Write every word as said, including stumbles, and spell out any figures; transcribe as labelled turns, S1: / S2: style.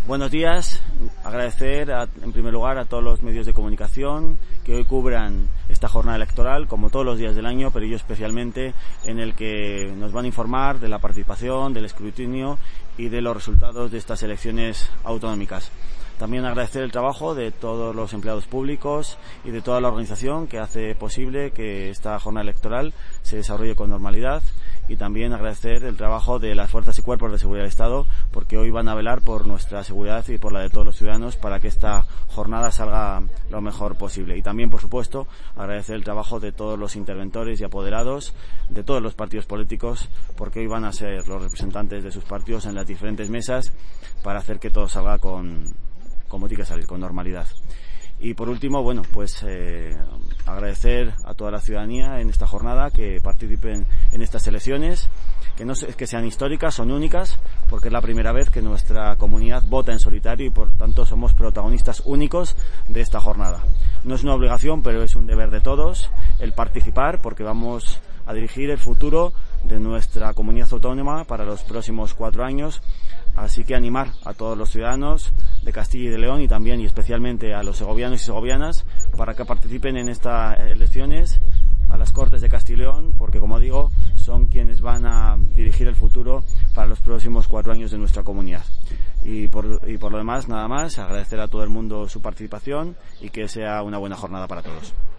S1: Buenos días, agradecer a, en primer lugar a todos los medios de comunicación que hoy cubran esta jornada electoral, como todos los días del año, pero yo especialmente en el que nos van a informar de la participación, del escrutinio y de los resultados de estas elecciones autonómicas. También agradecer el trabajo de todos los empleados públicos y de toda la organización que hace posible que esta jornada electoral se desarrolle con normalidad, y también agradecer el trabajo de las fuerzas y cuerpos de seguridad del Estado, porque hoy van a velar por nuestra seguridad y por la de todos los ciudadanos para que esta jornada salga lo mejor posible. Y también, por supuesto, agradecer el trabajo de todos los interventores y apoderados de todos los partidos políticos, porque hoy van a ser los representantes de sus partidos en las diferentes mesas para hacer que todo salga con, como tiene que salir, con normalidad. Y por último, bueno, pues eh, agradecer a toda la ciudadanía en esta jornada que participen en estas elecciones, que no es que sean históricas, son únicas, porque es la primera vez que nuestra comunidad vota en solitario y por tanto somos protagonistas únicos de esta jornada. No es una obligación, pero es un deber de todos el participar, porque vamos a dirigir el futuro de nuestra comunidad autónoma para los próximos cuatro años. Así que animar a todos los ciudadanos de Castilla y de León y también y especialmente a los segovianos y segovianas para que participen en estas elecciones a las Cortes de Castilla y León, porque, como digo, son quienes van a dirigir el futuro para los próximos cuatro años de nuestra comunidad. Y por, y por lo demás, nada más, agradecer a todo el mundo su participación y que sea una buena jornada para todos.